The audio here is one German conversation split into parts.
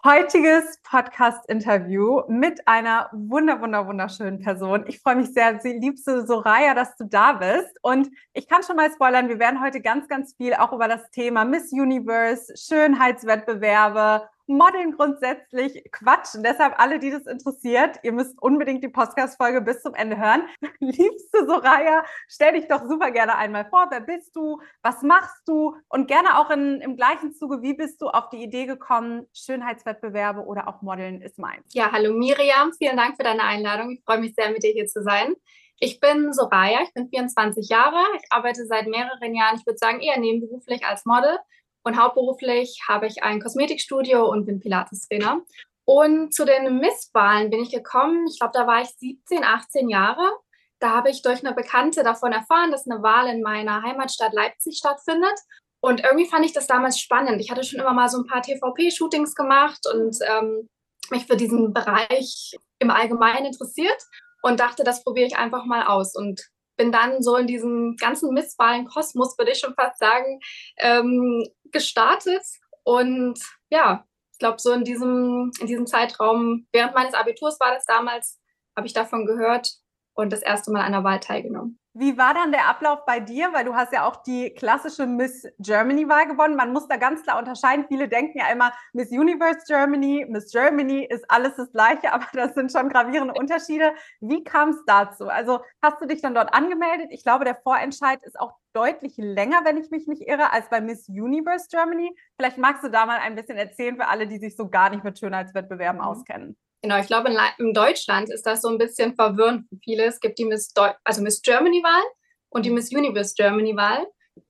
Heutiges Podcast-Interview mit einer wunderschönen Person. Ich freue mich sehr, liebste Soraya, dass du da bist. Und ich kann schon mal spoilern, wir werden heute ganz viel auch über das Thema Miss Universe, Schönheitswettbewerbe, Modeln grundsätzlich quatschen. Deshalb alle, die das interessiert, ihr müsst unbedingt die Podcast-Folge bis zum Ende hören. Liebste Soraya, stell dich doch super gerne einmal vor. Wer bist du? Was machst du? Und gerne auch im gleichen Zuge, wie bist du auf die Idee gekommen, Schönheitswettbewerbe oder auch Modeln ist meins? Ja, hallo Miriam, vielen Dank für deine Einladung. Ich freue mich sehr, mit dir hier zu sein. Ich bin Soraya, ich bin 24 Jahre. Ich arbeite seit mehreren Jahren, ich würde sagen, eher nebenberuflich als Model. Und hauptberuflich habe ich ein Kosmetikstudio und bin Pilates-Trainer. Und zu den Misswahlen bin ich gekommen, ich glaube, da war ich 17, 18 Jahre. Da habe ich durch eine Bekannte davon erfahren, dass eine Wahl in meiner Heimatstadt Leipzig stattfindet. Und irgendwie fand ich das damals spannend. Ich hatte schon immer mal so ein paar TVP-Shootings gemacht und mich für diesen Bereich im Allgemeinen interessiert und dachte, das probiere ich einfach mal aus und bin dann so in diesem ganzen Misswahlen-Kosmos, würde ich schon fast sagen, gestartet. Und ja, ich glaube, so in diesem Zeitraum, während meines Abiturs war das damals, habe ich davon gehört und das erste Mal an der Wahl teilgenommen. Wie war dann der Ablauf bei dir? Weil du hast ja auch die klassische Miss Germany-Wahl gewonnen. Man muss da ganz klar unterscheiden. Viele denken ja immer, Miss Universe Germany, Miss Germany ist alles das Gleiche, aber das sind schon gravierende Unterschiede. Wie kam es dazu? Also hast du dich dann dort angemeldet? Ich glaube, der Vorentscheid ist auch deutlich länger, wenn ich mich nicht irre, als bei Miss Universe Germany. Vielleicht magst du da mal ein bisschen erzählen für alle, die sich so gar nicht mit Schönheitswettbewerben auskennen. Genau, ich glaube, in Deutschland ist das so ein bisschen verwirrend für viele. Es gibt die also Miss Germany-Wahl und die Miss Universe Germany-Wahl,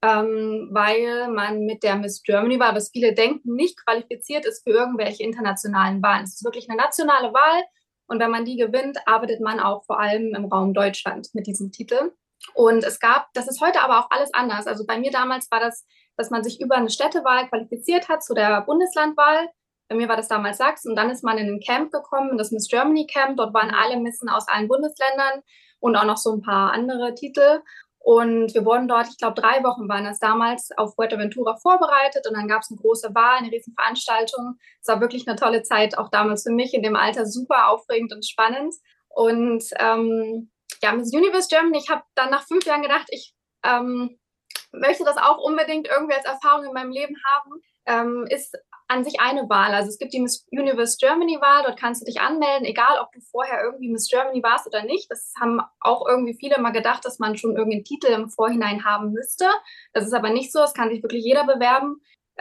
weil man mit der Miss Germany-Wahl, was viele denken, nicht qualifiziert ist für irgendwelche internationalen Wahlen. Es ist wirklich eine nationale Wahl und wenn man die gewinnt, arbeitet man auch vor allem im Raum Deutschland mit diesem Titel. Und das ist heute aber auch alles anders. Also bei mir damals war das, dass man sich über eine Städtewahl qualifiziert hat zu der Bundeslandwahl. Bei mir war das damals Sachsen und dann ist man in ein Camp gekommen, in das Miss Germany Camp. Dort waren alle Missen aus allen Bundesländern und auch noch so ein paar andere Titel. Und wir wurden dort, ich glaube, 3 Wochen waren das damals, auf Fuerteventura vorbereitet und dann gab es eine große Wahl, eine riesen Veranstaltung. Es war wirklich eine tolle Zeit, auch damals für mich in dem Alter super aufregend und spannend. Und ja, Miss Universe Germany, ich habe dann nach 5 Jahren gedacht, ich möchte das auch unbedingt irgendwie als Erfahrung in meinem Leben haben, ist an sich eine Wahl. Also es gibt die Miss Universe Germany Wahl, dort kannst du dich anmelden, egal ob du vorher irgendwie Miss Germany warst oder nicht. Das haben auch irgendwie viele mal gedacht, dass man schon irgendeinen Titel im Vorhinein haben müsste. Das ist aber nicht so, es kann sich wirklich jeder bewerben.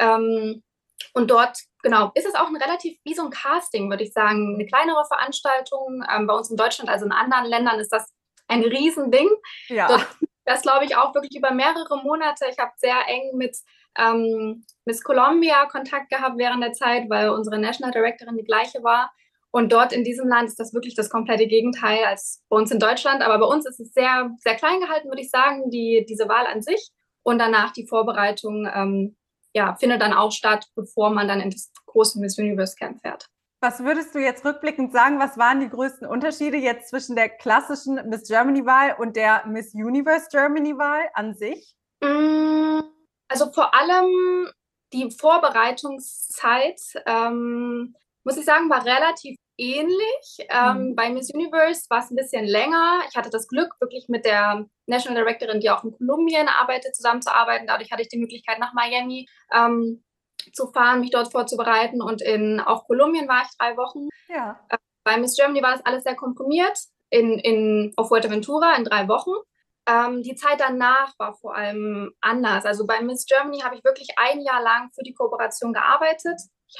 Und dort, genau, ist es auch ein relativ wie so ein Casting, würde ich sagen, eine kleinere Veranstaltung. Bei uns in Deutschland, also in anderen Ländern, ist das ein Riesending. Ja. Dort das glaube ich auch wirklich über mehrere Monate. Ich habe sehr eng mit Miss Colombia Kontakt gehabt während der Zeit, weil unsere National Directorin die gleiche war. Und dort in diesem Land ist das wirklich das komplette Gegenteil als bei uns in Deutschland. Aber bei uns ist es sehr klein gehalten, würde ich sagen, diese Wahl an sich. Und danach die Vorbereitung ja, findet dann auch statt, bevor man dann in das große Miss Universe Camp fährt. Was würdest du jetzt rückblickend sagen, was waren die größten Unterschiede jetzt zwischen der klassischen Miss Germany-Wahl und der Miss Universe Germany-Wahl an sich? Mm, Also vor allem die Vorbereitungszeit, muss ich sagen, war relativ ähnlich. Mhm. Bei Miss Universe war es ein bisschen länger. Ich hatte das Glück, wirklich mit der National Directorin, die auch in Kolumbien arbeitet, zusammenzuarbeiten. Dadurch hatte ich die Möglichkeit, nach Miami zu fahren, mich dort vorzubereiten. Und in auch Kolumbien war ich 3 Wochen. Ja. Bei Miss Germany war das alles sehr komprimiert auf Fuerteventura in 3 Wochen. Die Zeit danach war vor allem anders. Also bei Miss Germany habe ich wirklich ein Jahr lang für die Kooperation gearbeitet. Ich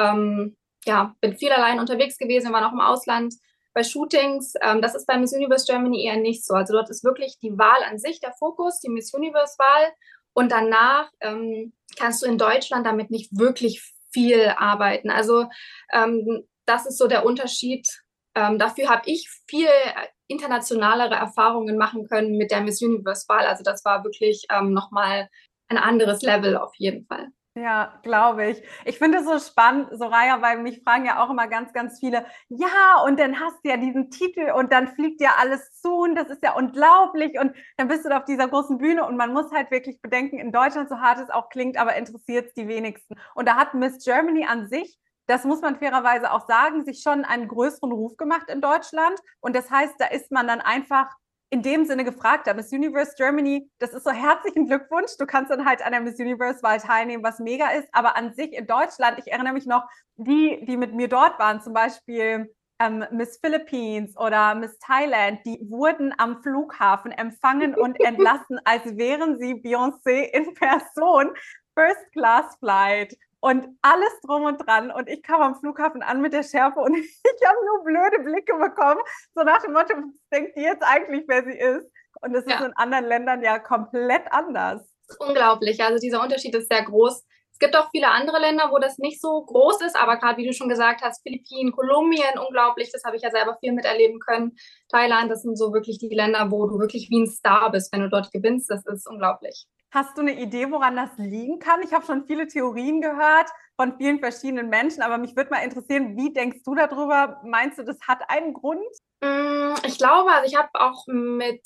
ja, bin viel allein unterwegs gewesen, war noch im Ausland bei Shootings. Das ist bei Miss Universe Germany eher nicht so. Also dort ist wirklich die Wahl an sich der Fokus, die Miss Universe Wahl. Und danach kannst du in Deutschland damit nicht wirklich viel arbeiten. Also das ist so der Unterschied. Dafür habe ich viel internationalere Erfahrungen machen können mit der Miss Universe-Wahl. Also das war wirklich nochmal ein anderes Level auf jeden Fall. Ja, glaube ich. Ich finde es so spannend, Soraya, weil mich fragen ja auch immer ganz viele, ja, und dann hast du ja diesen Titel und dann fliegt ja alles zu und das ist ja unglaublich und dann bist du da auf dieser großen Bühne und man muss halt wirklich bedenken, in Deutschland, so hart es auch klingt, aber interessiert es die wenigsten. Und da hat Miss Germany an sich das muss man fairerweise auch sagen, sich schon einen größeren Ruf gemacht in Deutschland. Und das heißt, da ist man dann einfach in dem Sinne gefragt. Miss Universe Germany, das ist so herzlichen Glückwunsch. Du kannst dann halt an der Miss Universe-Wahl teilnehmen, was mega ist. Aber an sich in Deutschland, ich erinnere mich noch, die mit mir dort waren, zum Beispiel Miss Philippines oder Miss Thailand, die wurden am Flughafen empfangen und entlassen, als wären sie Beyoncé in Person. First Class Flight und alles drum und dran. Und ich kam am Flughafen an mit der Schärfe und ich habe nur blöde Blicke bekommen, so nach dem Motto, was denkt die jetzt eigentlich, wer sie ist? Und das ist in anderen Ländern ja komplett anders. Das ist unglaublich. Also dieser Unterschied ist sehr groß. Es gibt auch viele andere Länder, wo das nicht so groß ist, aber gerade wie du schon gesagt hast, Philippinen, Kolumbien, unglaublich, das habe ich ja selber viel miterleben können. Thailand, das sind so wirklich die Länder, wo du wirklich wie ein Star bist, wenn du dort gewinnst. Das ist unglaublich. Hast du eine Idee, woran das liegen kann? Ich habe schon viele Theorien gehört von vielen verschiedenen Menschen, aber mich würde mal interessieren, wie denkst du darüber? Meinst du, das hat einen Grund? Ich glaube, also ich habe auch mit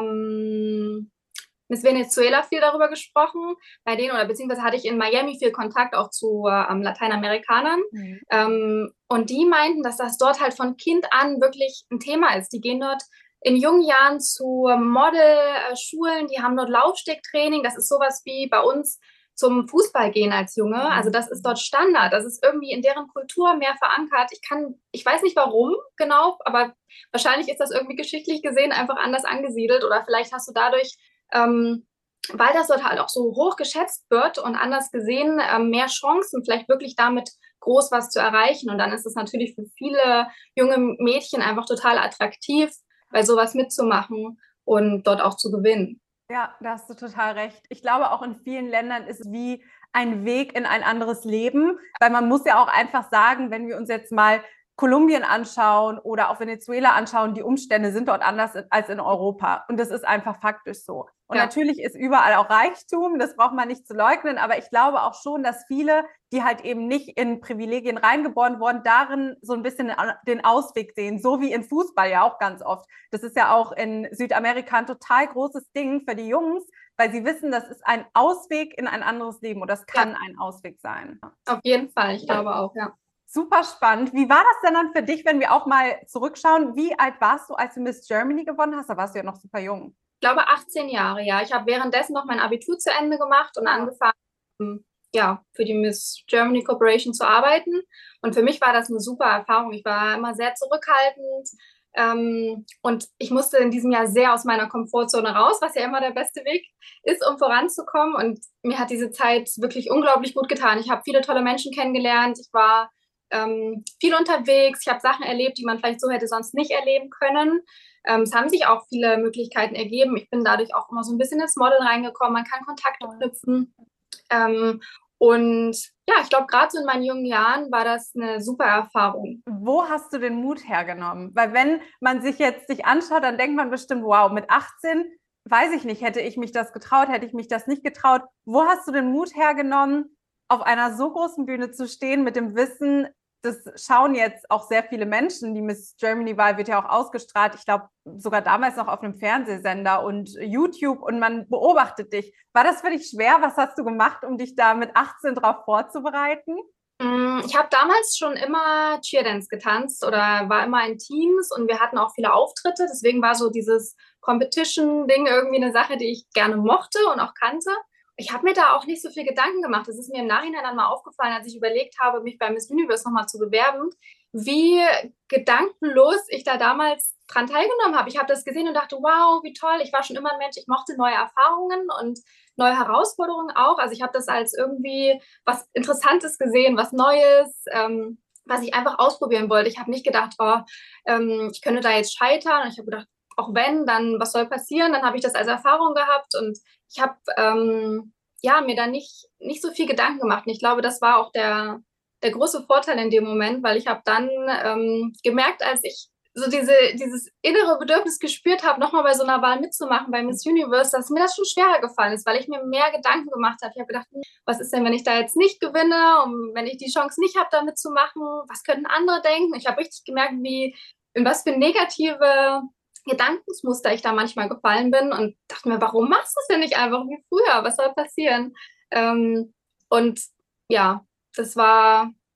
Miss Venezuela viel darüber gesprochen, bei denen, oder beziehungsweise hatte ich in Miami viel Kontakt auch zu Lateinamerikanern. Und die meinten, dass das dort halt von Kind an wirklich ein Thema ist. Die gehen dort in jungen Jahren zu Model-Schulen, die haben dort Laufstegtraining. Das ist sowas wie bei uns zum Fußball gehen als Junge. Also das ist dort Standard. Das ist irgendwie in deren Kultur mehr verankert. Ich weiß nicht warum genau, aber wahrscheinlich ist das irgendwie geschichtlich gesehen einfach anders angesiedelt oder vielleicht hast du dadurch weil das dort halt auch so hoch geschätzt wird und anders gesehen, mehr Chancen, vielleicht wirklich damit groß was zu erreichen. Und dann ist es natürlich für viele junge Mädchen einfach total attraktiv, bei sowas mitzumachen und dort auch zu gewinnen. Ja, da hast du total recht. Ich glaube, auch in vielen Ländern ist es wie ein Weg in ein anderes Leben, weil man muss ja auch einfach sagen, wenn wir uns jetzt mal Kolumbien anschauen oder auch Venezuela anschauen, die Umstände sind dort anders als in Europa. Und das ist einfach faktisch so. Und natürlich ist überall auch Reichtum, das braucht man nicht zu leugnen, aber ich glaube auch schon, dass viele, die halt eben nicht in Privilegien reingeboren wurden, darin so ein bisschen den Ausweg sehen, so wie in Fußball ja auch ganz oft. Das ist ja auch in Südamerika ein total großes Ding für die Jungs, weil sie wissen, das ist ein Ausweg in ein anderes Leben oder das kann ein Ausweg sein. Auf jeden Fall, ich glaube auch, ja. Super spannend. Wie war das denn dann für dich, wenn wir auch mal zurückschauen? Wie alt warst du, als du Miss Germany gewonnen hast? Da warst du ja noch super jung. Ich glaube 18 Jahre, ja. Ich habe währenddessen noch mein Abitur zu Ende gemacht und angefangen, ja, für die Miss Germany Corporation zu arbeiten. Und für mich war das eine super Erfahrung. Ich war immer sehr zurückhaltend. Und ich musste in diesem Jahr sehr aus meiner Komfortzone raus, was ja immer der beste Weg ist, um voranzukommen. Und mir hat diese Zeit wirklich unglaublich gut getan. Ich habe viele tolle Menschen kennengelernt. Ich war viel unterwegs. Ich habe Sachen erlebt, die man vielleicht so hätte sonst nicht erleben können. Es haben sich auch viele Möglichkeiten ergeben. Ich bin dadurch auch immer so ein bisschen ins Model reingekommen. Man kann Kontakte knüpfen. Und ja, ich glaube, gerade so in meinen jungen Jahren war das eine super Erfahrung. Wo hast du den Mut hergenommen? Weil wenn man sich jetzt dich anschaut, dann denkt man bestimmt, wow, mit 18, weiß ich nicht, hätte ich mich das getraut, hätte ich mich das nicht getraut. Wo hast du den Mut hergenommen, auf einer so großen Bühne zu stehen mit dem Wissen, das schauen jetzt auch sehr viele Menschen. Die Miss Germany-Wahl wird ja auch ausgestrahlt. Ich glaube, sogar damals noch auf einem Fernsehsender und YouTube und man beobachtet dich. War das für dich schwer? Was hast du gemacht, um dich da mit 18 drauf vorzubereiten? Ich habe damals schon immer Cheerdance getanzt oder war immer in Teams und wir hatten auch viele Auftritte. Deswegen war so dieses Competition-Ding irgendwie eine Sache, die ich gerne mochte und auch kannte. Ich habe mir da auch nicht so viel Gedanken gemacht. Das ist mir im Nachhinein dann mal aufgefallen, als ich überlegt habe, mich bei Miss Universe nochmal zu bewerben, wie gedankenlos ich da damals dran teilgenommen habe. Ich habe das gesehen und dachte, wow, wie toll. Ich war schon immer ein Mensch, ich mochte neue Erfahrungen und neue Herausforderungen auch. Also ich habe das als irgendwie was Interessantes gesehen, was Neues, was ich einfach ausprobieren wollte. Ich habe nicht gedacht, oh, ich könnte da jetzt scheitern. Und ich habe gedacht, auch wenn, dann was soll passieren? Dann habe ich das als Erfahrung gehabt und ich habe ja, mir da nicht so viel Gedanken gemacht. Und ich glaube, das war auch der große Vorteil in dem Moment, weil ich habe dann gemerkt, als ich so dieses innere Bedürfnis gespürt habe, nochmal bei so einer Wahl mitzumachen bei Miss Universe, dass mir das schon schwerer gefallen ist, weil ich mir mehr Gedanken gemacht habe. Ich habe gedacht, was ist denn, wenn ich da jetzt nicht gewinne und wenn ich die Chance nicht habe, da mitzumachen? Was könnten andere denken? Ich habe richtig gemerkt, in was für negative Gedankensmuster ich da manchmal gefallen bin und dachte mir, warum machst du es denn nicht einfach wie früher? Was soll passieren? Und ja, das war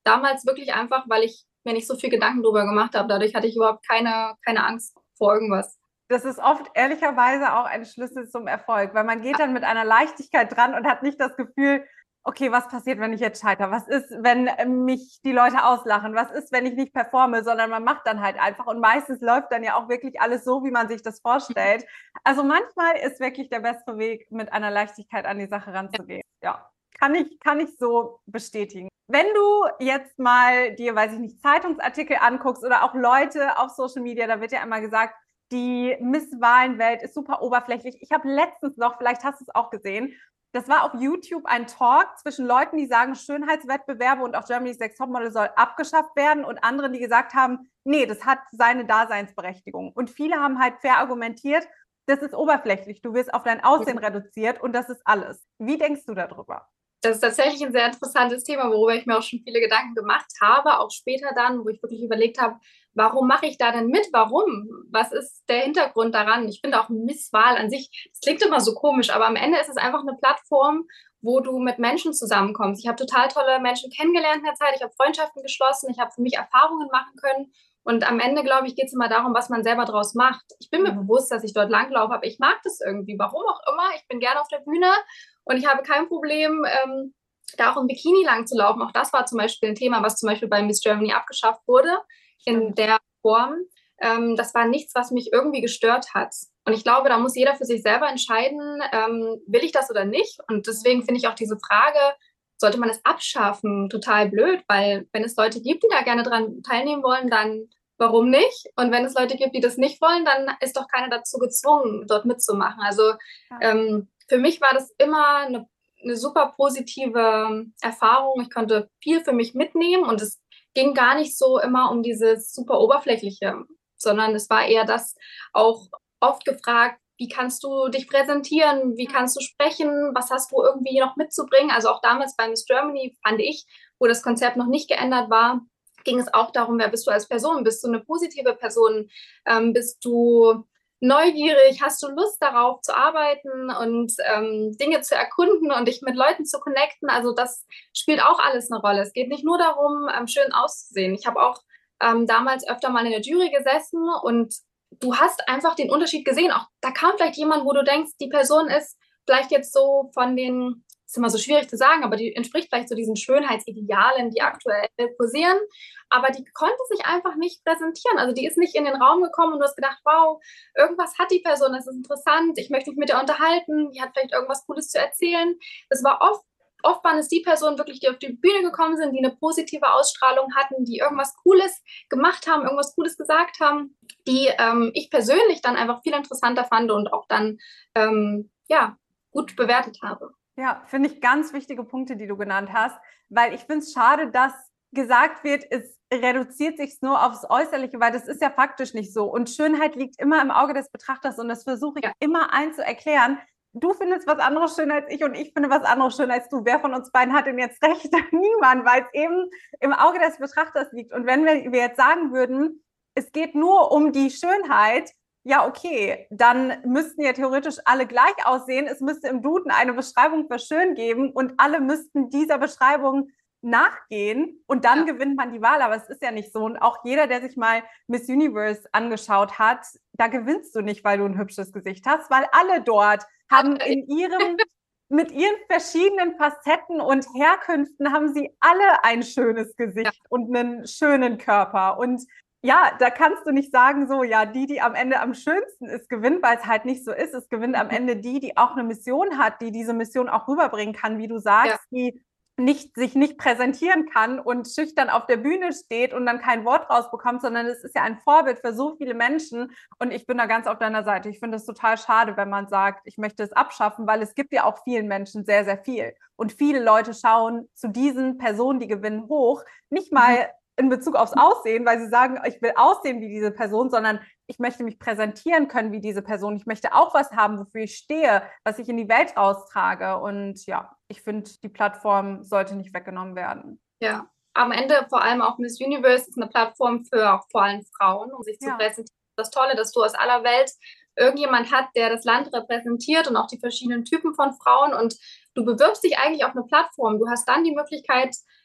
damals wirklich einfach, weil ich mir nicht so viel Gedanken drüber gemacht habe. Dadurch hatte ich überhaupt keine Angst vor irgendwas. Das ist oft ehrlicherweise auch ein Schlüssel zum Erfolg, weil man geht dann mit einer Leichtigkeit dran und hat nicht das Gefühl, okay, was passiert, wenn ich jetzt scheitere? Was ist, wenn mich die Leute auslachen? Was ist, wenn ich nicht performe? Sondern man macht dann halt einfach und meistens läuft dann ja auch wirklich alles so, wie man sich das vorstellt. Also manchmal ist wirklich der bessere Weg, mit einer Leichtigkeit an die Sache ranzugehen. Ja, kann ich so bestätigen. Wenn du jetzt mal dir, weiß ich nicht, Zeitungsartikel anguckst oder auch Leute auf Social Media, da wird ja immer gesagt, die Misswahlenwelt ist super oberflächlich. Ich habe letztens noch, vielleicht hast du es auch gesehen, das war auf YouTube ein Talk zwischen Leuten, die sagen, Schönheitswettbewerbe und auch Germany's Next Topmodel soll abgeschafft werden und anderen, die gesagt haben, nee, das hat seine Daseinsberechtigung. Und viele haben halt fair argumentiert, das ist oberflächlich, du wirst auf dein Aussehen reduziert und das ist alles. Wie denkst du darüber? Das ist tatsächlich ein sehr interessantes Thema, worüber ich mir auch schon viele Gedanken gemacht habe, auch später dann, wo ich wirklich überlegt habe, warum mache ich da denn mit? Warum? Was ist der Hintergrund daran? Ich finde auch Misswahl an sich, das klingt immer so komisch, aber am Ende ist es einfach eine Plattform, wo du mit Menschen zusammenkommst. Ich habe total tolle Menschen kennengelernt in der Zeit, ich habe Freundschaften geschlossen, ich habe für mich Erfahrungen machen können. Und am Ende, glaube ich, geht es immer darum, was man selber draus macht. Ich bin mir bewusst, dass ich dort langlaufe, aber ich mag das irgendwie. Warum auch immer. Ich bin gerne auf der Bühne und ich habe kein Problem, da auch im Bikini lang zu laufen. Auch das war zum Beispiel ein Thema, was zum Beispiel bei Miss Germany abgeschafft wurde in der Form. Das war nichts, was mich irgendwie gestört hat. Und ich glaube, da muss jeder für sich selber entscheiden, will ich das oder nicht? Und deswegen finde ich auch diese Frage, sollte man es abschaffen, total blöd, weil wenn es Leute gibt, die da gerne dran teilnehmen wollen, dann warum nicht? Und wenn es Leute gibt, die das nicht wollen, dann ist doch keiner dazu gezwungen, dort mitzumachen. Also für mich war das immer eine super positive Erfahrung. Ich konnte viel für mich mitnehmen und es ging gar nicht so immer um dieses super Oberflächliche, sondern es war eher das auch oft gefragt, wie kannst du dich präsentieren, wie kannst du sprechen, was hast du irgendwie noch mitzubringen. Also auch damals bei Miss Germany fand ich, wo das Konzept noch nicht geändert war, ging es auch darum, wer bist du als Person? Bist du eine positive Person? Bist du neugierig? Hast du Lust darauf zu arbeiten und Dinge zu erkunden und dich mit Leuten zu connecten? Also das spielt auch alles eine Rolle. Es geht nicht nur darum, schön auszusehen. Ich habe auch damals öfter mal in der Jury gesessen und du hast einfach den Unterschied gesehen. Auch da kam vielleicht jemand, wo du denkst, die Person ist vielleicht jetzt so von den, ist immer so schwierig zu sagen, aber die entspricht vielleicht so diesen Schönheitsidealen, die aktuell kursieren, aber die konnte sich einfach nicht präsentieren. Also die ist nicht in den Raum gekommen und du hast gedacht, wow, irgendwas hat die Person, das ist interessant, ich möchte mich mit ihr unterhalten, die hat vielleicht irgendwas Cooles zu erzählen. Das war oft waren es die Personen wirklich, die auf die Bühne gekommen sind, die eine positive Ausstrahlung hatten, die irgendwas Cooles gemacht haben, irgendwas Cooles gesagt haben, die ich persönlich dann einfach viel interessanter fand und auch dann ja, gut bewertet habe. Ja, finde ich ganz wichtige Punkte, die du genannt hast, weil ich finde es schade, dass gesagt wird, es reduziert sich nur aufs Äußerliche, weil das ist ja faktisch nicht so. Und Schönheit liegt immer im Auge des Betrachters und das versuche ich immer allen zu erklären. Du findest was anderes schön als ich und ich finde was anderes schön als du. Wer von uns beiden hat denn jetzt recht? Niemand, weil es eben im Auge des Betrachters liegt. Und wenn wir jetzt sagen würden, es geht nur um die Schönheit, ja, okay, dann müssten ja theoretisch alle gleich aussehen. Es müsste im Duden eine Beschreibung für schön geben und alle müssten dieser Beschreibung nachgehen und dann gewinnt man die Wahl. Aber es ist ja nicht so. Und auch jeder, der sich mal Miss Universe angeschaut hat, da gewinnst du nicht, weil du ein hübsches Gesicht hast, weil alle dort haben mit ihren verschiedenen Facetten und Herkünften haben sie alle ein schönes Gesicht und einen schönen Körper. Und ja, da kannst du nicht sagen, so, ja, die am Ende am schönsten ist, gewinnt, weil es halt nicht so ist. Es gewinnt am Ende die auch eine Mission hat, die diese Mission auch rüberbringen kann, wie du sagst, die sich nicht präsentieren kann und schüchtern auf der Bühne steht und dann kein Wort rausbekommt, sondern es ist ja ein Vorbild für so viele Menschen und ich bin da ganz auf deiner Seite. Ich finde es total schade, wenn man sagt, ich möchte es abschaffen, weil es gibt ja auch vielen Menschen sehr, sehr viel und viele Leute schauen zu diesen Personen, die gewinnen, hoch, nicht mal in Bezug aufs Aussehen, weil sie sagen, ich will aussehen wie diese Person, sondern ich möchte mich präsentieren können wie diese Person. Ich möchte auch was haben, wofür ich stehe, was ich in die Welt raustrage. Und ja, ich finde, die Plattform sollte nicht weggenommen werden. Ja, am Ende vor allem auch Miss Universe ist eine Plattform für auch vor allem Frauen, um sich zu präsentieren. Das Tolle, dass du aus aller Welt irgendjemand hat, der das Land repräsentiert und auch die verschiedenen Typen von Frauen und du bewirbst dich eigentlich auf eine Plattform. Du hast dann die Möglichkeit,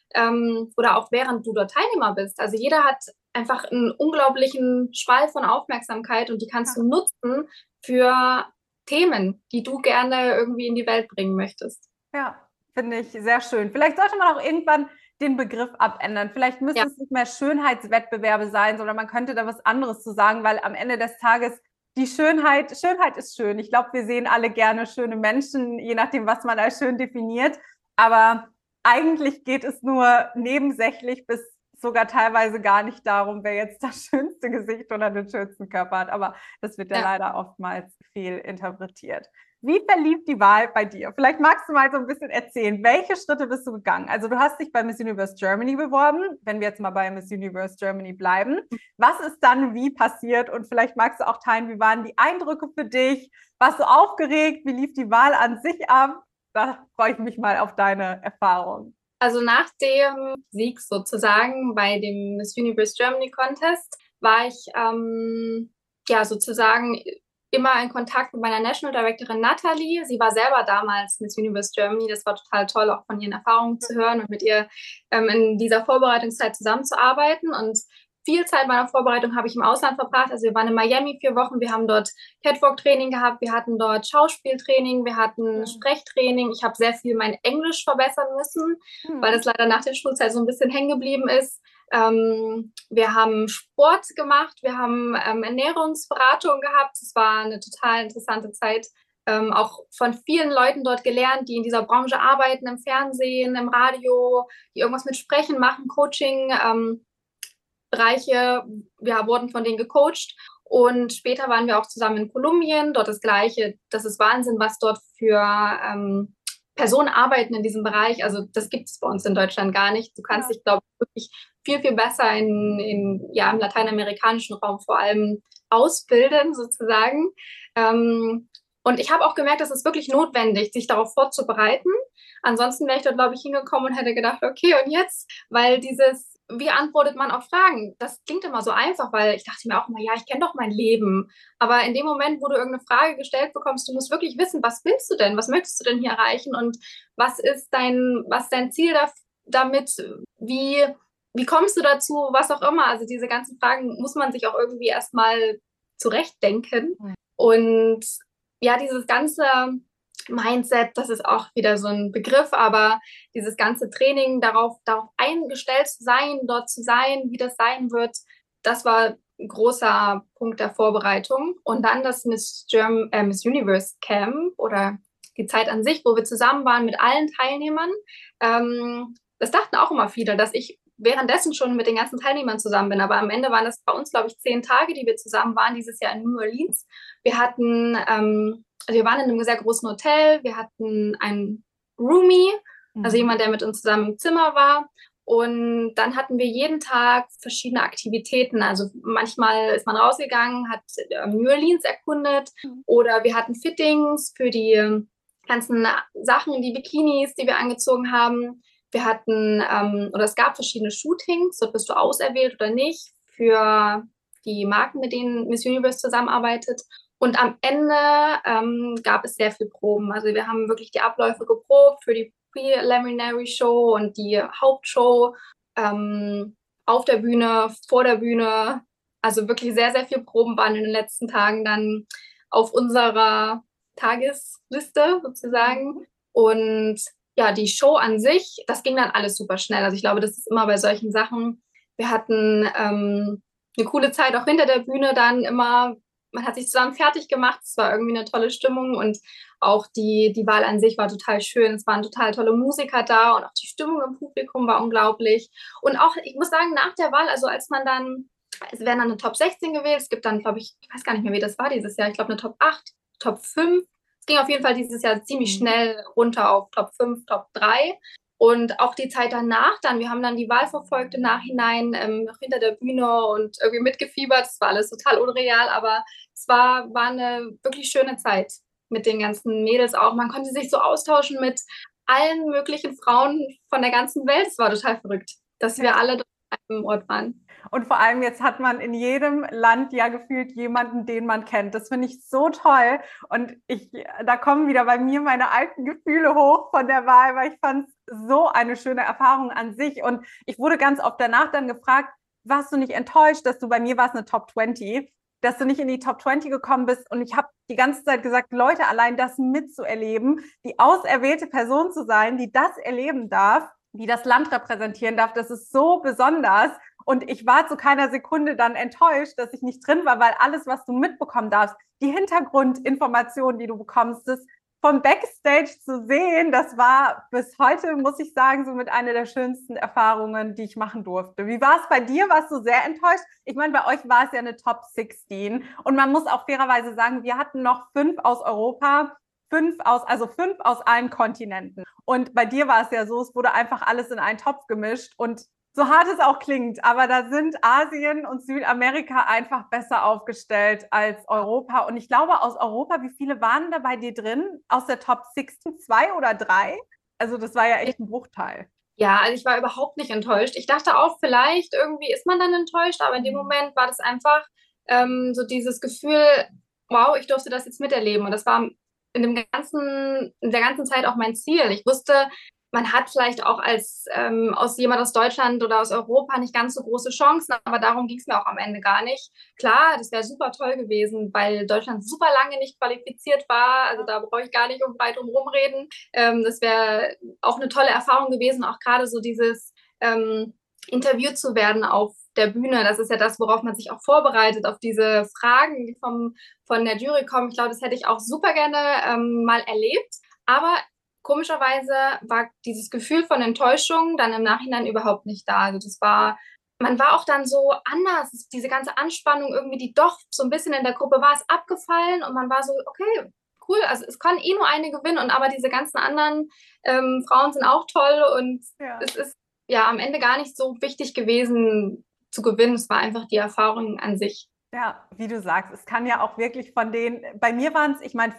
oder auch während du dort Teilnehmer bist. Also jeder hat einfach einen unglaublichen Schwall von Aufmerksamkeit und die kannst du nutzen für Themen, die du gerne irgendwie in die Welt bringen möchtest. Ja, finde ich sehr schön. Vielleicht sollte man auch irgendwann den Begriff abändern. Vielleicht müsste Ja, es nicht mehr Schönheitswettbewerbe sein, sondern man könnte da was anderes zu sagen, weil am Ende des Tages Schönheit ist schön. Ich glaube, wir sehen alle gerne schöne Menschen, je nachdem, was man als schön definiert. Aber eigentlich geht es nur nebensächlich bis sogar teilweise gar nicht darum, wer jetzt das schönste Gesicht oder den schönsten Körper hat. Aber das wird ja ja. leider oftmals fehlinterpretiert. Wie verlief die Wahl bei dir? Vielleicht magst du mal so ein bisschen erzählen, welche Schritte bist du gegangen? Also du hast dich bei Miss Universe Germany beworben, wenn wir jetzt mal bei Miss Universe Germany bleiben. Was ist dann wie passiert? Und vielleicht magst du auch teilen, wie waren die Eindrücke für dich? Warst du aufgeregt? Wie lief die Wahl an sich ab? Da freue ich mich mal auf deine Erfahrung. Also nach dem Sieg sozusagen bei dem Miss Universe Germany Contest war ich ja sozusagen immer in Kontakt mit meiner National Directorin Natalie. Sie war selber damals Miss Universe Germany. Das war total toll, auch von ihren Erfahrungen zu hören und mit ihr in dieser Vorbereitungszeit zusammenzuarbeiten. Und viel Zeit meiner Vorbereitung habe ich im Ausland verbracht. Also wir waren in Miami 4 Wochen, wir haben dort Catwalk-Training gehabt, wir hatten dort Schauspieltraining, wir hatten Sprechtraining. Ich habe sehr viel mein Englisch verbessern müssen, weil das leider nach der Schulzeit so ein bisschen hängen geblieben ist. Wir haben Sport gemacht, wir haben Ernährungsberatung gehabt. Es war eine total interessante Zeit. Auch von vielen Leuten dort gelernt, die in dieser Branche arbeiten, im Fernsehen, im Radio, die irgendwas mit Sprechen machen, Coaching. Bereiche, wir wurden von denen gecoacht und später waren wir auch zusammen in Kolumbien, dort das Gleiche. Das ist Wahnsinn, was dort für Personen arbeiten in diesem Bereich. Also das gibt es bei uns in Deutschland gar nicht. Du kannst dich, glaube ich, wirklich viel, viel besser ja, im lateinamerikanischen Raum vor allem ausbilden, sozusagen. Und ich habe auch gemerkt, dass es wirklich notwendig, sich darauf vorzubereiten. Ansonsten wäre ich dort, glaube ich, hingekommen und hätte gedacht, okay, und jetzt? Weil wie antwortet man auf Fragen? Das klingt immer so einfach, weil ich dachte mir auch immer, ja, ich kenne doch mein Leben. Aber in dem Moment, wo du irgendeine Frage gestellt bekommst, du musst wirklich wissen, was willst du denn? Was möchtest du denn hier erreichen? Und was ist dein Ziel damit? Wie kommst du dazu? Was auch immer. Also diese ganzen Fragen muss man sich auch irgendwie erstmal zurechtdenken. Und ja, dieses ganze Mindset, das ist auch wieder so ein Begriff, aber dieses ganze Training, darauf eingestellt zu sein, dort zu sein, wie das sein wird, das war ein großer Punkt der Vorbereitung. Und dann das Miss Universe Camp oder die Zeit an sich, wo wir zusammen waren mit allen Teilnehmern. Das dachten auch immer viele, dass ich währenddessen schon mit den ganzen Teilnehmern zusammen bin. Aber am Ende waren das bei uns, glaube ich, 10 Tage, die wir zusammen waren, dieses Jahr in New Orleans. Wir hatten also wir waren in einem sehr großen Hotel, wir hatten einen Roomie, also jemand, der mit uns zusammen im Zimmer war. Und dann hatten wir jeden Tag verschiedene Aktivitäten. Also manchmal ist man rausgegangen, hat New Orleans erkundet oder wir hatten Fittings für die ganzen Sachen, die Bikinis, die wir angezogen haben. Wir hatten, oder es gab verschiedene Shootings, dort bist du auserwählt oder nicht, für die Marken, mit denen Miss Universe zusammenarbeitet. Und am Ende gab es sehr viel Proben. Also wir haben wirklich die Abläufe geprobt für die Preliminary Show und die Hauptshow auf der Bühne, vor der Bühne. Also wirklich sehr, sehr viel Proben waren in den letzten Tagen dann auf unserer Tagesliste sozusagen. Und ja, die Show an sich, das ging dann alles super schnell. Also ich glaube, das ist immer bei solchen Sachen. Wir hatten eine coole Zeit auch hinter der Bühne dann immer. Man hat sich zusammen fertig gemacht, es war irgendwie eine tolle Stimmung und auch die Wahl an sich war total schön. Es waren total tolle Musiker da und auch die Stimmung im Publikum war unglaublich. Und auch, ich muss sagen, nach der Wahl, also es werden dann eine Top 16 gewählt, es gibt dann, glaube ich weiß gar nicht mehr, wie das war dieses Jahr, ich glaube eine Top 8, Top 5. Es ging auf jeden Fall dieses Jahr ziemlich schnell runter auf Top 5, Top 3. Und auch die Zeit danach wir haben dann die Wahl verfolgt im Nachhinein hinter der Bühne und irgendwie mitgefiebert. Es war alles total unreal, aber es war eine wirklich schöne Zeit mit den ganzen Mädels auch. Man konnte sich so austauschen mit allen möglichen Frauen von der ganzen Welt. Es war total verrückt, dass wir alle einem Ort waren. Und vor allem jetzt hat man in jedem Land ja gefühlt jemanden, den man kennt. Das finde ich so toll. Und da kommen wieder bei mir meine alten Gefühle hoch von der Wahl, weil ich fand es so eine schöne Erfahrung an sich. Und ich wurde ganz oft danach dann gefragt, warst du nicht enttäuscht, dass du, bei mir war es eine Top 20, dass du nicht in die Top 20 gekommen bist. Und ich habe die ganze Zeit gesagt, Leute, allein das mitzuerleben, die auserwählte Person zu sein, die das erleben darf, die das Land repräsentieren darf, das ist so besonders. Und ich war zu keiner Sekunde dann enttäuscht, dass ich nicht drin war, weil alles, was du mitbekommen darfst, die Hintergrundinformationen, die du bekommst, das vom Backstage zu sehen, das war bis heute, muss ich sagen, so mit einer der schönsten Erfahrungen, die ich machen durfte. Wie war es bei dir? Warst du sehr enttäuscht? Ich meine, bei euch war es ja eine Top 16 und man muss auch fairerweise sagen, wir hatten noch 5 aus Europa, 5 aus allen Kontinenten. Und bei dir war es ja so, es wurde einfach alles in einen Topf gemischt und so hart es auch klingt, aber da sind Asien und Südamerika einfach besser aufgestellt als Europa. Und ich glaube, aus Europa, wie viele waren da bei dir drin? Aus der Top 16, 2 oder 3? Also das war ja echt ein Bruchteil. Ja, also ich war überhaupt nicht enttäuscht. Ich dachte auch, vielleicht irgendwie ist man dann enttäuscht, aber in dem Moment war das einfach so dieses Gefühl, wow, ich durfte das jetzt miterleben. Und das war in der ganzen Zeit auch mein Ziel. Ich wusste, man hat vielleicht auch als aus jemand aus Deutschland oder aus Europa nicht ganz so große Chancen, aber darum ging es mir auch am Ende gar nicht. Klar, das wäre super toll gewesen, weil Deutschland super lange nicht qualifiziert war. Also da brauche ich gar nicht um weit drum reden. Das wäre auch eine tolle Erfahrung gewesen, auch gerade so dieses interviewt zu werden auf der Bühne. Das ist ja das, worauf man sich auch vorbereitet, auf diese Fragen, die von der Jury kommen. Ich glaube, das hätte ich auch super gerne mal erlebt. Aber komischerweise war dieses Gefühl von Enttäuschung dann im Nachhinein überhaupt nicht da. Also man war auch dann so anders. Diese ganze Anspannung irgendwie, die doch so ein bisschen in der Gruppe war, ist abgefallen und man war so, okay, cool, also es kann eh nur eine gewinnen und aber diese ganzen anderen Frauen sind auch toll und Ja. es ist ja am Ende gar nicht so wichtig gewesen zu gewinnen. Es war einfach die Erfahrung an sich. Ja, wie du sagst, es kann ja auch wirklich bei mir waren es, ich meine,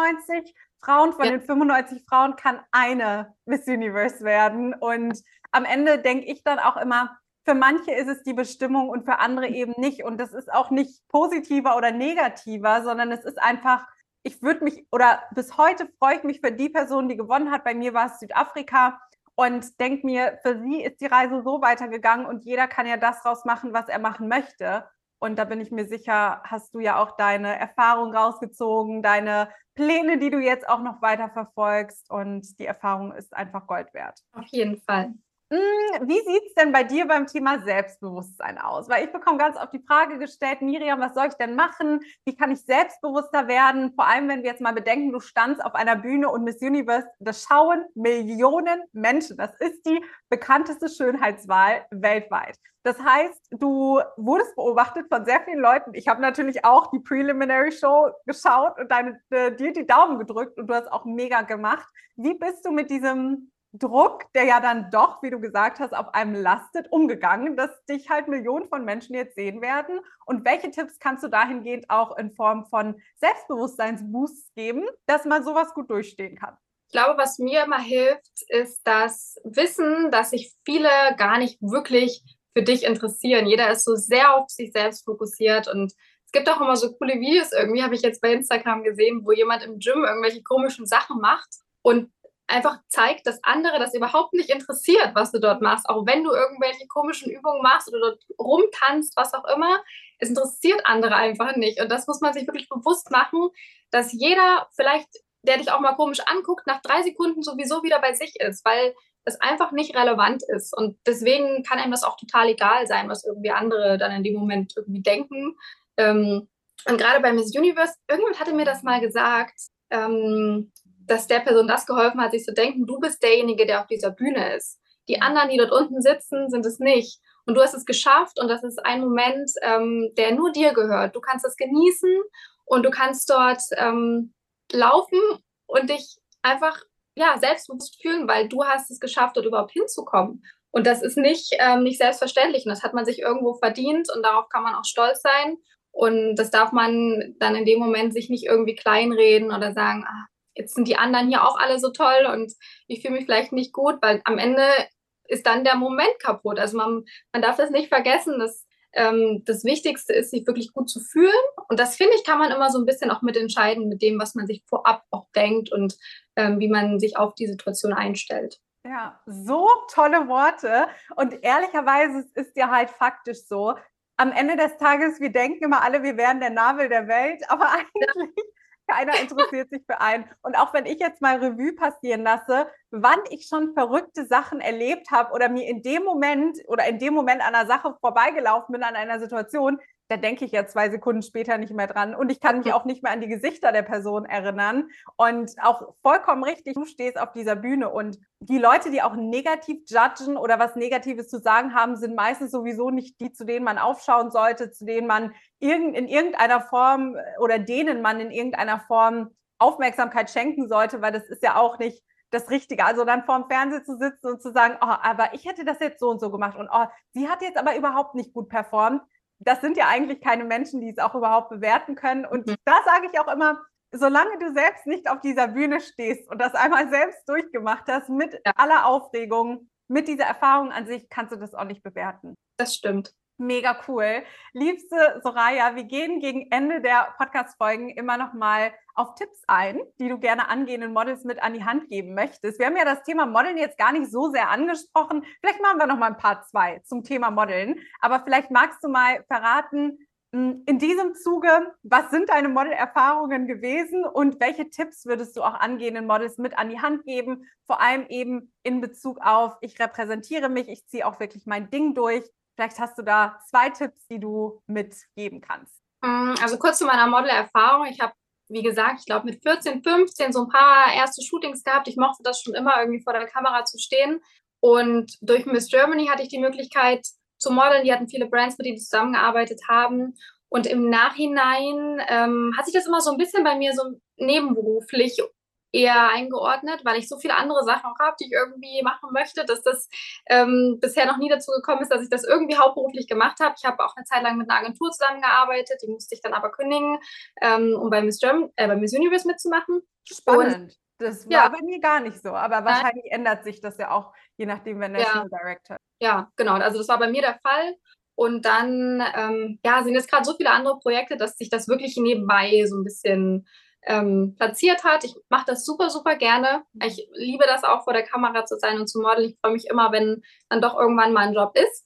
95 Frauen, von Ja, den 95 Frauen kann eine Miss Universe werden. Und am Ende denke ich dann auch immer, für manche ist es die Bestimmung und für andere eben nicht. Und das ist auch nicht positiver oder negativer, sondern es ist einfach, ich würde mich, oder bis heute freue ich mich für die Person, die gewonnen hat. Bei mir war es Südafrika. Und denke mir, für sie ist die Reise so weitergegangen und jeder kann ja das rausmachen, was er machen möchte. Und da bin ich mir sicher, hast du ja auch deine Erfahrung rausgezogen, deine Pläne, die du jetzt auch noch weiter verfolgst. Und die Erfahrung ist einfach Gold wert. auf jeden Fall. Wie sieht es denn bei dir beim Thema Selbstbewusstsein aus? Weil ich bekomme ganz oft die Frage gestellt, Miriam, was soll ich denn machen? Wie kann ich selbstbewusster werden? Vor allem, wenn wir jetzt mal bedenken, du standst auf einer Bühne und Miss Universe, das schauen Millionen Menschen. Das ist die bekannteste Schönheitswahl weltweit. Das heißt, du wurdest beobachtet von sehr vielen Leuten. Ich habe natürlich auch die Preliminary Show geschaut und dir die Daumen gedrückt und du hast auch mega gemacht. Wie bist du mit diesem Druck, der ja dann doch, wie du gesagt hast, auf einem lastet, umgegangen, dass dich halt Millionen von Menschen jetzt sehen werden? Und welche Tipps kannst du dahingehend auch in Form von Selbstbewusstseinsboosts geben, dass man sowas gut durchstehen kann? Ich glaube, was mir immer hilft, ist das Wissen, dass sich viele gar nicht wirklich für dich interessieren. Jeder ist so sehr auf sich selbst fokussiert und es gibt auch immer so coole Videos. Irgendwie habe ich jetzt bei Instagram gesehen, wo jemand im Gym irgendwelche komischen Sachen macht und einfach zeigt, dass andere das überhaupt nicht interessiert, was du dort machst. Auch wenn du irgendwelche komischen Übungen machst oder dort rumtanzt, was auch immer. Es interessiert andere einfach nicht. Und das muss man sich wirklich bewusst machen, dass jeder vielleicht, der dich auch mal komisch anguckt, nach 3 Sekunden sowieso wieder bei sich ist, weil es einfach nicht relevant ist. Und deswegen kann einem das auch total egal sein, was irgendwie andere dann in dem Moment irgendwie denken. Und gerade bei Miss Universe, irgendjemand hatte mir das mal gesagt, dass der Person das geholfen hat, sich zu denken, du bist derjenige, der auf dieser Bühne ist. Die anderen, die dort unten sitzen, sind es nicht. Und du hast es geschafft und das ist ein Moment, der nur dir gehört. Du kannst es genießen und du kannst dort laufen und dich einfach ja, selbstbewusst fühlen, weil du hast es geschafft, dort überhaupt hinzukommen. Und das ist nicht selbstverständlich und das hat man sich irgendwo verdient und darauf kann man auch stolz sein. Und das darf man dann in dem Moment sich nicht irgendwie kleinreden oder sagen, ah, jetzt sind die anderen hier auch alle so toll und ich fühle mich vielleicht nicht gut, weil am Ende ist dann der Moment kaputt. Also man darf das nicht vergessen, dass das Wichtigste ist, sich wirklich gut zu fühlen. Und das, finde ich, kann man immer so ein bisschen auch mitentscheiden mit dem, was man sich vorab auch denkt und wie man sich auf die Situation einstellt. Ja, so tolle Worte. Und ehrlicherweise ist es ja halt faktisch so. Am Ende des Tages, wir denken immer alle, wir wären der Nabel der Welt, aber eigentlich keiner interessiert sich für einen. Und auch wenn ich jetzt mal Revue passieren lasse, wann ich schon verrückte Sachen erlebt habe oder mir in dem Moment an einer Sache vorbeigelaufen bin, an einer Situation, da denke ich ja 2 Sekunden später nicht mehr dran. Und ich kann mich auch nicht mehr an die Gesichter der Person erinnern. Und auch vollkommen richtig, du stehst auf dieser Bühne und die Leute, die auch negativ judgen oder was Negatives zu sagen haben, sind meistens sowieso nicht die, zu denen man aufschauen sollte, zu denen man in irgendeiner Form oder denen man in irgendeiner Form Aufmerksamkeit schenken sollte, weil das ist ja auch nicht das Richtige. Also dann vorm Fernseher zu sitzen und zu sagen, oh, aber ich hätte das jetzt so und so gemacht und oh, sie hat jetzt aber überhaupt nicht gut performt. Das sind ja eigentlich keine Menschen, die es auch überhaupt bewerten können. Und da sage ich auch immer, solange du selbst nicht auf dieser Bühne stehst und das einmal selbst durchgemacht hast, mit aller Aufregung, mit dieser Erfahrung an sich, kannst du das auch nicht bewerten. Das stimmt. Mega cool. Liebste Soraya, wir gehen gegen Ende der Podcast-Folgen immer noch mal auf Tipps ein, die du gerne angehenden Models mit an die Hand geben möchtest. Wir haben ja das Thema Modeln jetzt gar nicht so sehr angesprochen. Vielleicht machen wir noch mal ein Part 2 zum Thema Modeln. Aber vielleicht magst du mal verraten, in diesem Zuge, was sind deine Modelerfahrungen gewesen und welche Tipps würdest du auch angehenden Models mit an die Hand geben? Vor allem eben in Bezug auf, ich repräsentiere mich, ich ziehe auch wirklich mein Ding durch. Vielleicht hast du da 2 Tipps, die du mitgeben kannst. Also kurz zu meiner Modelerfahrung. Ich habe, wie gesagt, ich glaube mit 14, 15 so ein paar erste Shootings gehabt. Ich mochte das schon immer, irgendwie vor der Kamera zu stehen. Und durch Miss Germany hatte ich die Möglichkeit zu modeln. Die hatten viele Brands, mit denen die zusammengearbeitet haben. Und im Nachhinein hat sich das immer so ein bisschen bei mir so nebenberuflich eher eingeordnet, weil ich so viele andere Sachen auch habe, die ich irgendwie machen möchte, dass das bisher noch nie dazu gekommen ist, dass ich das irgendwie hauptberuflich gemacht habe. Ich habe auch eine Zeit lang mit einer Agentur zusammengearbeitet, die musste ich dann aber kündigen, um bei Miss Universe mitzumachen. Spannend. Das war bei mir gar nicht so, aber wahrscheinlich ändert sich das ja auch, je nachdem, wer National Director ist. Ja, genau. Also das war bei mir der Fall. Und dann sind jetzt gerade so viele andere Projekte, dass sich das wirklich nebenbei so ein bisschen platziert hat. Ich mache das super, super gerne. Ich liebe das auch, vor der Kamera zu sein und zu modeln. Ich freue mich immer, wenn dann doch irgendwann mal ein Job ist.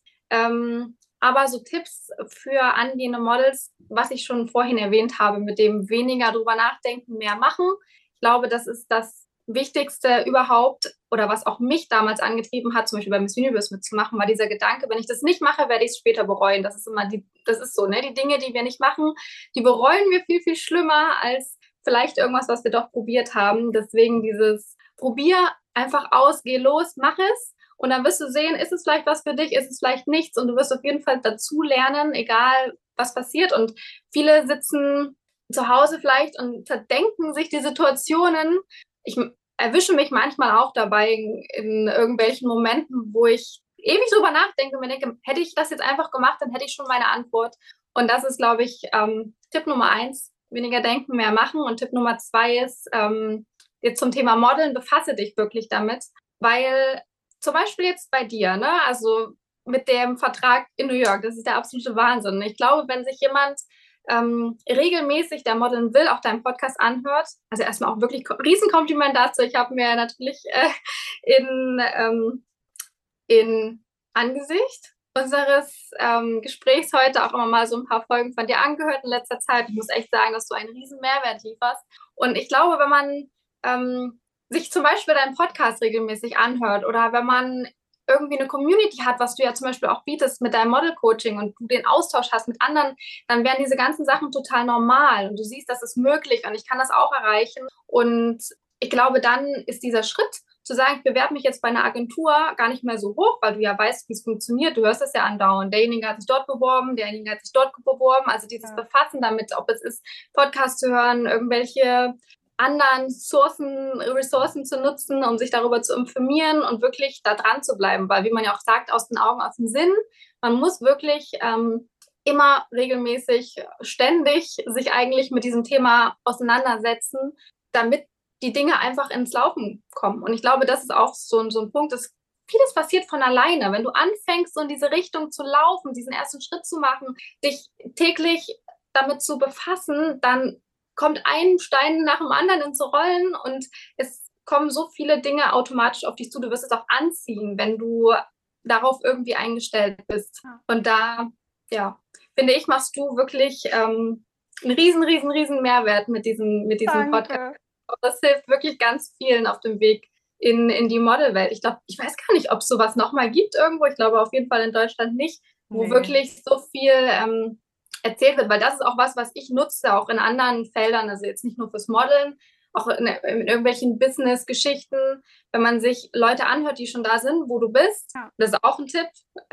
Aber so Tipps für angehende Models, was ich schon vorhin erwähnt habe, mit dem weniger drüber nachdenken, mehr machen. Ich glaube, das ist das Wichtigste überhaupt, oder was auch mich damals angetrieben hat, zum Beispiel bei Miss Universe mitzumachen, war dieser Gedanke, wenn ich das nicht mache, werde ich es später bereuen. Das ist immer das ist so, ne? Die Dinge, die wir nicht machen, die bereuen wir viel, viel schlimmer als vielleicht irgendwas, was wir doch probiert haben. Deswegen dieses Probier einfach aus, geh los, mach es. Und dann wirst du sehen, ist es vielleicht was für dich, ist es vielleicht nichts. Und du wirst auf jeden Fall dazu lernen, egal was passiert. Und viele sitzen zu Hause vielleicht und zerdenken sich die Situationen. Ich erwische mich manchmal auch dabei in irgendwelchen Momenten, wo ich ewig drüber nachdenke und mir denke, hätte ich das jetzt einfach gemacht, dann hätte ich schon meine Antwort. Und das ist, glaube ich, Tipp Nummer 1, weniger denken, mehr machen. Und Tipp Nummer 2 ist, jetzt zum Thema Modeln, befasse dich wirklich damit, weil zum Beispiel jetzt bei dir, ne, also mit dem Vertrag in New York, das ist der absolute Wahnsinn. Ich glaube, wenn sich jemand regelmäßig, der modeln will, auch deinen Podcast anhört, also erstmal auch wirklich Riesenkompliment dazu. Ich habe mir natürlich in Angesicht unseres Gesprächs heute auch immer mal so ein paar Folgen von dir angehört in letzter Zeit. Ich muss echt sagen, dass du einen riesen Mehrwert lieferst. Und ich glaube, wenn man sich zum Beispiel deinen Podcast regelmäßig anhört oder wenn man irgendwie eine Community hat, was du ja zum Beispiel auch bietest mit deinem Model-Coaching und du den Austausch hast mit anderen, dann werden diese ganzen Sachen total normal und du siehst, das ist möglich und ich kann das auch erreichen. Und ich glaube, dann ist dieser Schritt zu sagen, ich bewerbe mich jetzt bei einer Agentur gar nicht mehr so hoch, weil du ja weißt, wie es funktioniert. Du hörst das ja andauernd. Derjenige hat sich dort beworben, derjenige hat sich dort beworben. Also dieses Befassen damit, ob es ist, Podcast zu hören, irgendwelche anderen Ressourcen zu nutzen, um sich darüber zu informieren und wirklich da dran zu bleiben. Weil, wie man ja auch sagt, aus den Augen, aus dem Sinn, man muss wirklich immer regelmäßig, ständig sich eigentlich mit diesem Thema auseinandersetzen, damit die Dinge einfach ins Laufen kommen. Und ich glaube, das ist auch so ein Punkt, das vieles passiert von alleine. Wenn du anfängst, so in diese Richtung zu laufen, diesen ersten Schritt zu machen, dich täglich damit zu befassen, dann kommt ein Stein nach dem anderen ins Rollen und es kommen so viele Dinge automatisch auf dich zu. Du wirst es auch anziehen, wenn du darauf irgendwie eingestellt bist. Und da, ja, finde ich, machst du wirklich einen riesen Mehrwert mit diesem Podcast. Das hilft wirklich ganz vielen auf dem Weg in die Modelwelt. Ich glaube, ich weiß gar nicht, ob es sowas nochmal gibt irgendwo. Ich glaube auf jeden Fall in Deutschland nicht, wo wirklich so viel erzählt wird, weil das ist auch was ich nutze, auch in anderen Feldern, also jetzt nicht nur fürs Modeln, auch in irgendwelchen Business-Geschichten, wenn man sich Leute anhört, die schon da sind, wo du bist, das ist auch ein Tipp,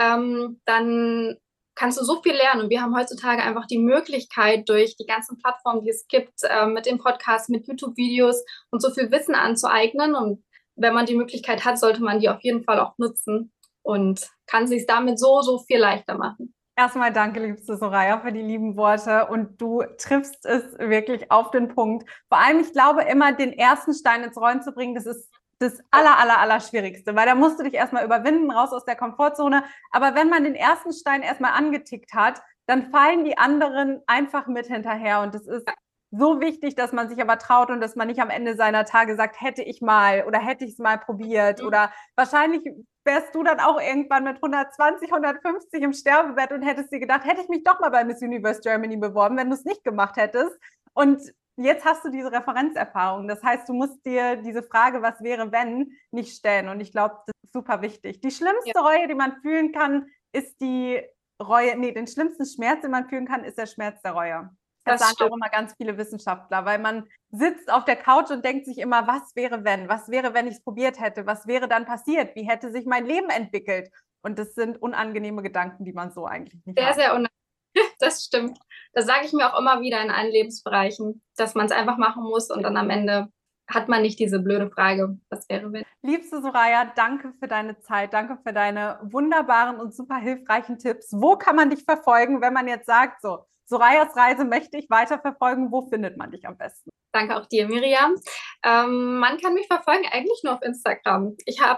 dann kannst du so viel lernen. Und wir haben heutzutage einfach die Möglichkeit, durch die ganzen Plattformen, die es gibt, mit dem Podcast, mit YouTube-Videos und so viel Wissen anzueignen. Und wenn man die Möglichkeit hat, sollte man die auf jeden Fall auch nutzen und kann sich damit so viel leichter machen. Erstmal danke, liebste Soraya, für die lieben Worte und du triffst es wirklich auf den Punkt. Vor allem, ich glaube immer, den ersten Stein ins Rollen zu bringen, das ist das aller Schwierigste, weil da musst du dich erstmal überwinden, raus aus der Komfortzone. Aber wenn man den ersten Stein erstmal angetickt hat, dann fallen die anderen einfach mit hinterher und das ist so wichtig, dass man sich aber traut und dass man nicht am Ende seiner Tage sagt, hätte ich mal oder hätte ich es mal probiert oder wahrscheinlich wärst du dann auch irgendwann mit 120, 150 im Sterbebett und hättest dir gedacht, hätte ich mich doch mal bei Miss Universe Germany beworben, wenn du es nicht gemacht hättest. Und jetzt hast du diese Referenzerfahrung. Das heißt, du musst dir diese Frage, was wäre, wenn, nicht stellen. Und ich glaube, das ist super wichtig. Die schlimmste Reue, die man fühlen kann, ist die Reue, den schlimmsten Schmerz, den man fühlen kann, ist der Schmerz der Reue. Das sagen auch immer ganz viele Wissenschaftler, weil man sitzt auf der Couch und denkt sich immer, was wäre, wenn? Was wäre, wenn ich es probiert hätte? Was wäre dann passiert? Wie hätte sich mein Leben entwickelt? Und das sind unangenehme Gedanken, die man so eigentlich nicht hat. Sehr unangenehm. Das stimmt. Das sage ich mir auch immer wieder in allen Lebensbereichen, dass man es einfach machen muss und dann am Ende hat man nicht diese blöde Frage, was wäre, wenn. Liebste Soraya, danke für deine Zeit, danke für deine wunderbaren und super hilfreichen Tipps. Wo kann man dich verfolgen, wenn man jetzt sagt, so, Sorayas Reise möchte ich weiterverfolgen, wo findet man dich am besten? Danke auch dir, Miriam. Man kann mich verfolgen eigentlich nur auf Instagram. Ich habe,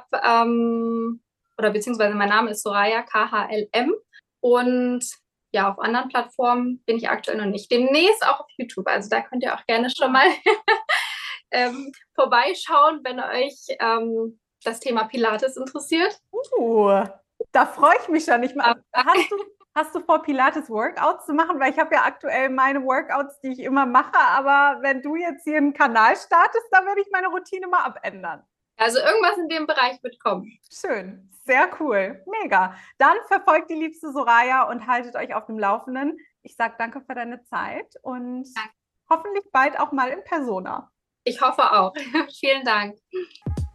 oder beziehungsweise mein Name ist Soraya, KHLM. Und ja, auf anderen Plattformen bin ich aktuell noch nicht. Demnächst auch auf YouTube. Also da könnt ihr auch gerne schon mal vorbeischauen, wenn euch das Thema Pilates interessiert. Da freue ich mich schon. Hast du vor, Pilates-Workouts zu machen? Weil ich habe ja aktuell meine Workouts, die ich immer mache. Aber wenn du jetzt hier einen Kanal startest, dann würde ich meine Routine mal abändern. Also irgendwas in dem Bereich wird kommen. Schön, sehr cool, mega. Dann verfolgt die liebste Soraya und haltet euch auf dem Laufenden. Ich sage danke für deine Zeit und hoffentlich bald auch mal in Persona. Ich hoffe auch. Vielen Dank.